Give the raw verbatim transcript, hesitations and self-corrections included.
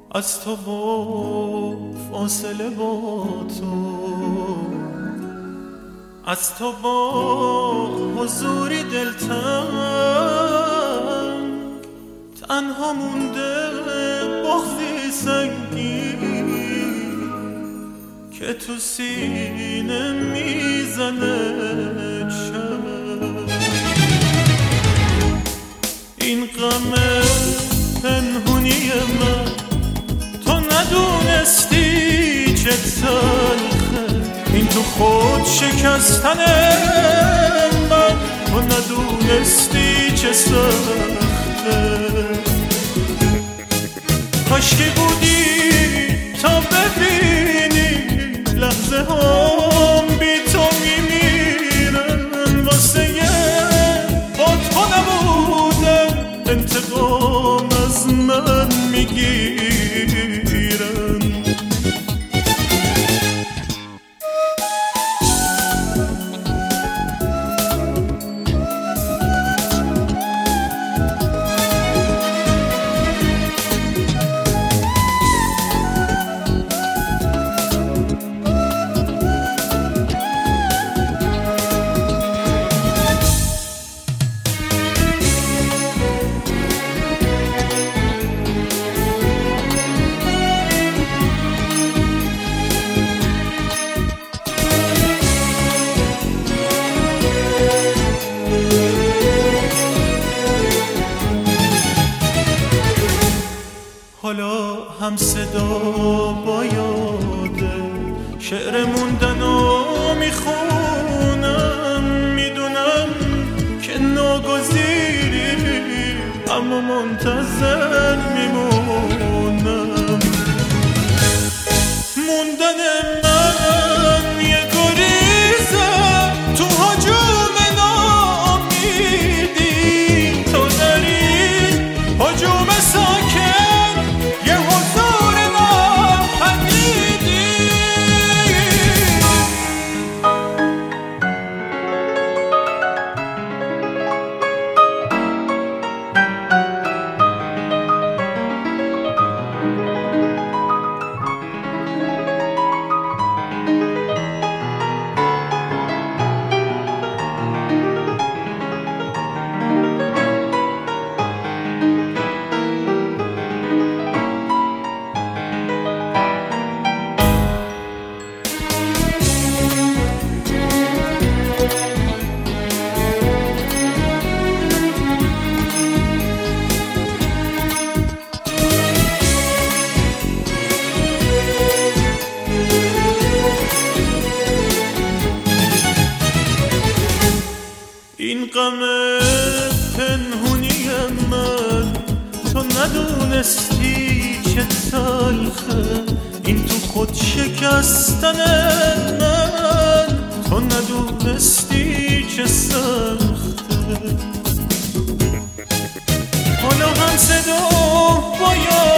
از تو با فاصله با تو، از تو با حضوری دلتنگ، تنها مونده بغضی سنگین که تو سینه میزنه شب. این غم پنهونی من تو ندونستی چه تلخه، این تو خود شکستن من تو ندونستی چه سخته. کاشکی بودی تا ببینی لحظه هم بی تو میمیرن، واسه با تو نبودن انتقام از من میگیرن. حالا هم صدا با یاده شعر موندن و میخونم، میدونم که ناگزیری اما منتظر میمونم. موندن من یه گریزه تو هجوم ناامیدی، تو در این هجوم ساکن این غم پنهونی من تو ندونستی چه تلخه، این تو خود شکستن من تو ندونستی چه سخته. حالا هم صدا باید